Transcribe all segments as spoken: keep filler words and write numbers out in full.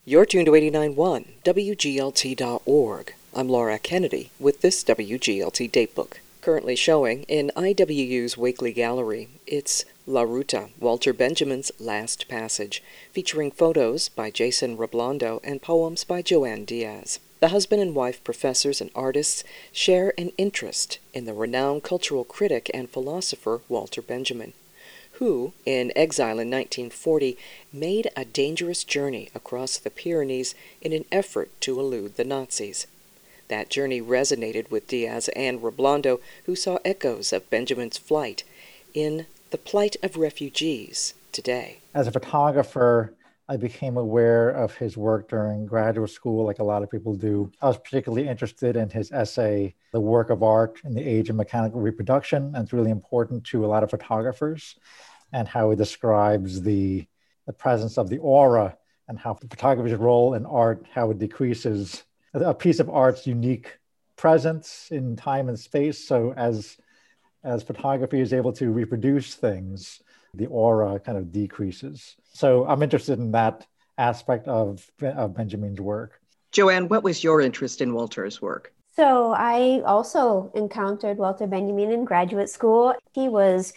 You're tuned to eighty-nine point one W G L T dot org. I'm Laura Kennedy with this W G L T Datebook. Currently showing in I W U's Wakely Gallery, it's La Ruta, Walter Benjamin's Last Passage, featuring photos by Jason Reblando and poems by Joanne Diaz. The husband and wife professors and artists share an interest in the renowned cultural critic and philosopher Walter Benjamin, who, in exile in nineteen forty, made a dangerous journey across the Pyrenees in an effort to elude the Nazis. That journey resonated with Diaz and Reblando, who saw echoes of Benjamin's flight in The Plight of Refugees today. As a photographer, I became aware of his work during graduate school, like a lot of people do. I was particularly interested in his essay, The Work of Art in the Age of Mechanical Reproduction, and it's really important to a lot of photographers, and how he describes the, the presence of the aura and how the photographer's role in art, how it decreases a piece of art's unique presence in time and space. So as, as photography is able to reproduce things, the aura kind of decreases. So I'm interested in that aspect of, of Benjamin's work. Joanne, what was your interest in Walter's work? So I also encountered Walter Benjamin in graduate school. He was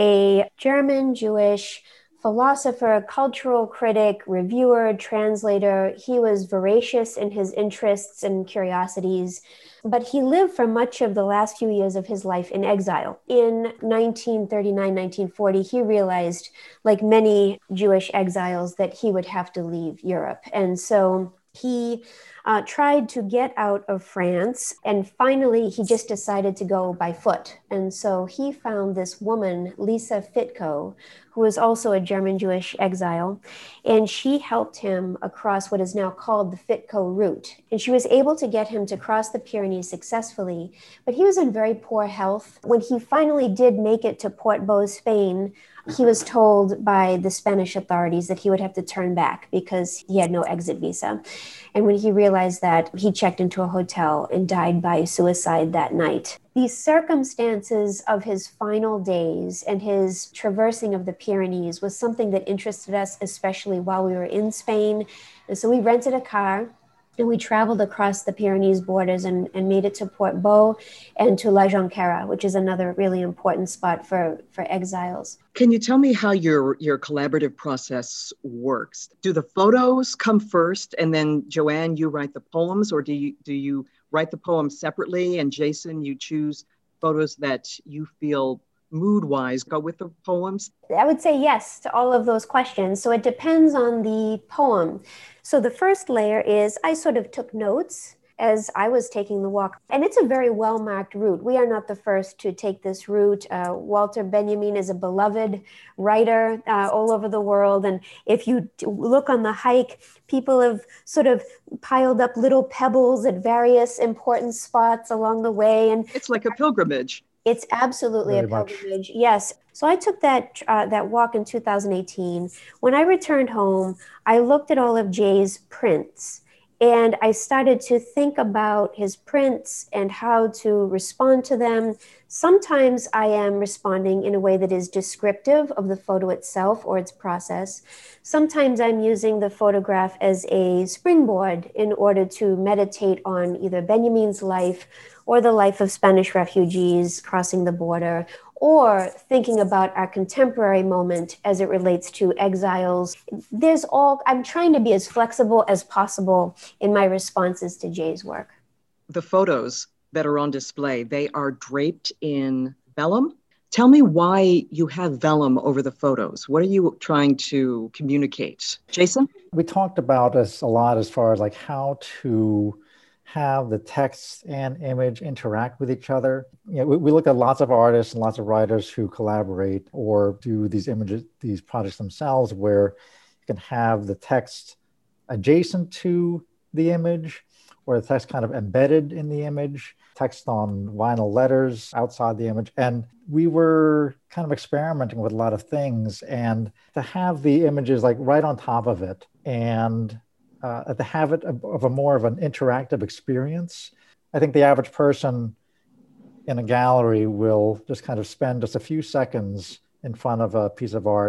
a German Jewish philosopher, cultural critic, reviewer, translator. He was voracious in his interests and curiosities, but he lived for much of the last few years of his life in exile. In nineteen thirty-nine, nineteen forty, he realized, like many Jewish exiles, that he would have to leave Europe. And so he uh, tried to get out of France, and finally he just decided to go by foot. And so he found this woman, Lisa Fitko, who was also a German Jewish exile, and she helped him across what is now called the Fitko route. And she was able to get him to cross the Pyrenees successfully, but he was in very poor health. When he finally did make it to Portbou, Spain, he was told by the Spanish authorities that he would have to turn back because he had no exit visa. And when he realized that, he checked into a hotel and died by suicide that night. These circumstances of his final days and his traversing of the Pyrenees was something that interested us, especially while we were in Spain. And so we rented a car and we traveled across the Pyrenees borders and, and made it to Portbou and to La Jonquera, which is another really important spot for, for exiles. Can you tell me how your, your collaborative process works? Do the photos come first and then, Joanne, you write the poems, or do you, do you write the poems separately, and Jason, you choose photos that you feel mood-wise go with the poems? I would say yes to all of those questions. So it depends on the poem. So the first layer is I sort of took notes as I was taking the walk. And it's a very well-marked route. We are not the first to take this route. Uh, Walter Benjamin is a beloved writer uh, all over the world. And if you look on the hike, people have sort of piled up little pebbles at various important spots along the way. And it's like a pilgrimage. It's absolutely Very a pilgrimage. Much. Yes. So I took that uh, that walk in two thousand eighteen. When I returned home, I looked at all of Jay's prints and I started to think about his prints and how to respond to them. Sometimes I am responding in a way that is descriptive of the photo itself or its process. Sometimes I'm using the photograph as a springboard in order to meditate on either Benjamin's life or the life of Spanish refugees crossing the border, or thinking about our contemporary moment as it relates to exiles. There's all, I'm trying to be as flexible as possible in my responses to Jay's work. The photos that are on display, they are draped in vellum. Tell me why you have vellum over the photos. What are you trying to communicate? Jason? We talked about this a lot as far as like how to have the text and image interact with each other. You know, we, we look at lots of artists and lots of writers who collaborate or do these images, these projects themselves, where you can have the text adjacent to the image or the text kind of embedded in the image, text on vinyl letters outside the image. And we were kind of experimenting with a lot of things, and to have the images like right on top of it and Uh, to have it of a more of an interactive experience. I think the average person in a gallery will just kind of spend just a few seconds in front of a piece of art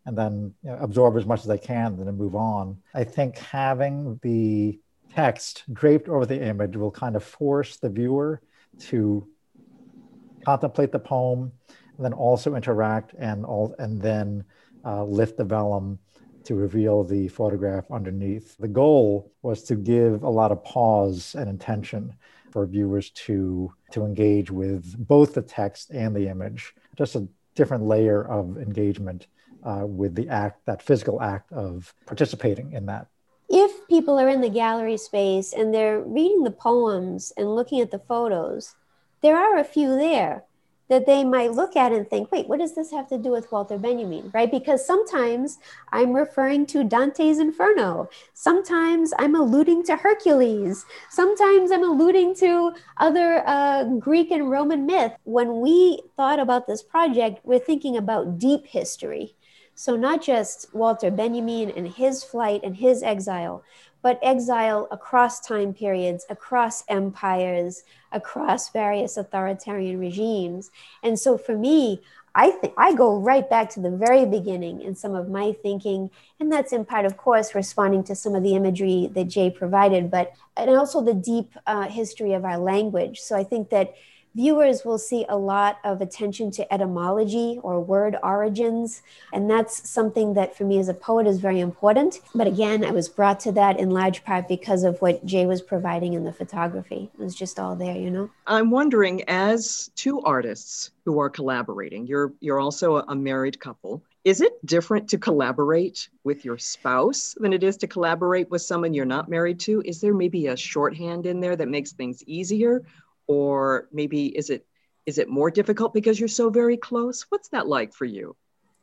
and then you know, absorb as much as I can, and then move on. I think having the text draped over the image will kind of force the viewer to contemplate the poem, and then also interact and all, and then uh, lift the vellum to reveal the photograph underneath. The goal was to give a lot of pause and intention for viewers to, to engage with both the text and the image, just a different layer of engagement uh, with the act, that physical act of participating in that. If people are in the gallery space and they're reading the poems and looking at the photos, there are a few there that they might look at and think, wait, what does this have to do with Walter Benjamin, right? Because sometimes I'm referring to Dante's Inferno. Sometimes I'm alluding to Hercules. Sometimes I'm alluding to other uh, Greek and Roman myth. When we thought about this project, we're thinking about deep history. So not just Walter Benjamin and his flight and his exile, but exile across time periods, across empires, across various authoritarian regimes. And so for me, I think I go right back to the very beginning in some of my thinking, and that's in part, of course, responding to some of the imagery that Jay provided, but and also the deep uh, history of our language. So I think that viewers will see a lot of attention to etymology or word origins. And that's something that for me as a poet is very important. But again, I was brought to that in large part because of what Jay was providing in the photography. It was just all there, you know? I'm wondering, as two artists who are collaborating, you're, you're also a married couple. Is it different to collaborate with your spouse than it is to collaborate with someone you're not married to? Is there maybe a shorthand in there that makes things easier? Or maybe is it is it more difficult because you're so very close? What's that like for you?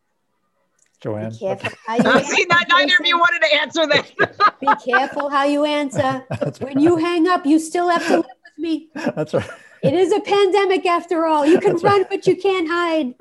Joanne? Be careful how you answer. See, not, neither of you wanted to answer that. Be careful how you answer. When you hang up, you still have to live with me. That's right. It is a pandemic after all. You can That's run, right. but you can't hide.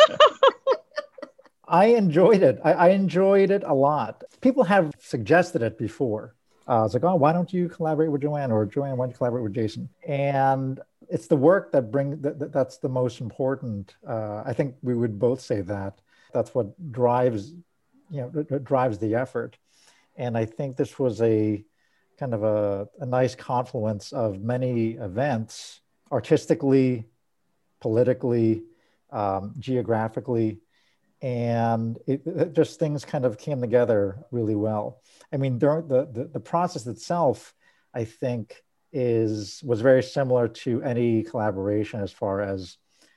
I enjoyed it. I, I enjoyed it a lot. People have suggested it before. Uh, it's like, oh, why don't you collaborate with Joanne, or Joanne, why don't you collaborate with Jason? And it's the work that brings that, that that's the most important. Uh, I think we would both say that. That's what drives, you know, drives the effort. And I think this was a kind of a, a nice confluence of many events, artistically, politically, um, geographically. And it, it just things kind of came together really well. I mean, during the, the, the process itself, I think is was very similar to any collaboration as far as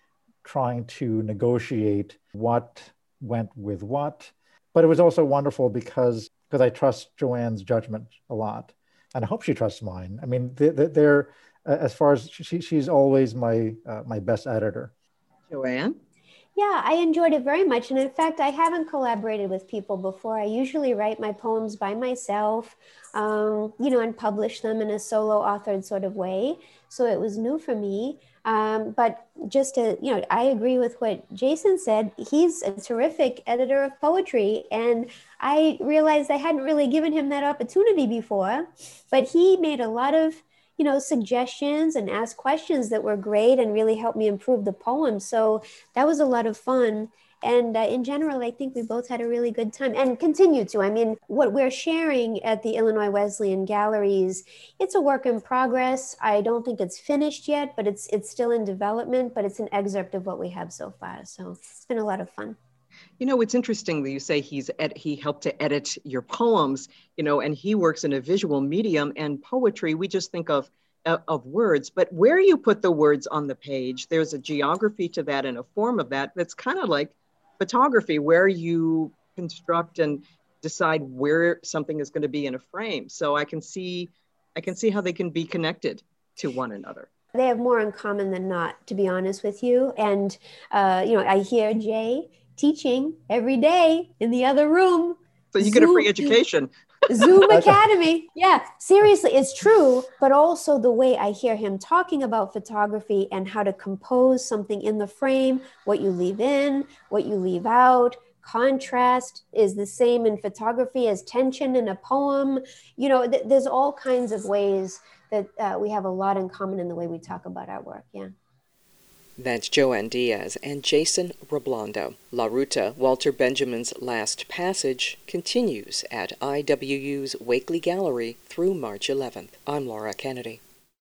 trying to negotiate what went with what. But it was also wonderful because because I trust Joanne's judgment a lot, and I hope she trusts mine. I mean, they, they're as far as she, she's always my uh, my best editor. Joanne? Yeah, I enjoyed it very much. And in fact, I haven't collaborated with people before. I usually write my poems by myself, um, you know, and publish them in a solo authored sort of way. So it was new for me. Um, but just to, you know, I agree with what Jason said. He's a terrific editor of poetry. And I realized I hadn't really given him that opportunity before, but he made a lot of, you know, suggestions and asked questions that were great and really helped me improve the poem. So that was a lot of fun. And uh, in general, I think we both had a really good time and continue to. I mean, what we're sharing at the Illinois Wesleyan Galleries, it's a work in progress. I don't think it's finished yet, but it's it's still in development, but it's an excerpt of what we have so far. So it's been a lot of fun. You know, it's interesting that you say he's ed- he helped to edit your poems, you know, and he works in a visual medium, and poetry, we just think of, uh, of words, but where you put the words on the page, there's a geography to that and a form of that that's kind of like photography, where you construct and decide where something is going to be in a frame. So I can see, I can see how they can be connected to one another. They have more in common than not, to be honest with you. And, uh, you know, I hear Jay teaching every day in the other room. So you Zoom, get a free education. Zoom Academy. Yeah, seriously, it's true. But also the way I hear him talking about photography and how to compose something in the frame, what you leave in, what you leave out. Contrast is the same in photography as tension in a poem. You know, th- there's all kinds of ways that uh, we have a lot in common in the way we talk about our work. Yeah. That's Joanne Diaz and Jason Roblondo. La Ruta, Walter Benjamin's Last Passage, continues at I W U's Wakely Gallery through March eleventh. I'm Laura Kennedy.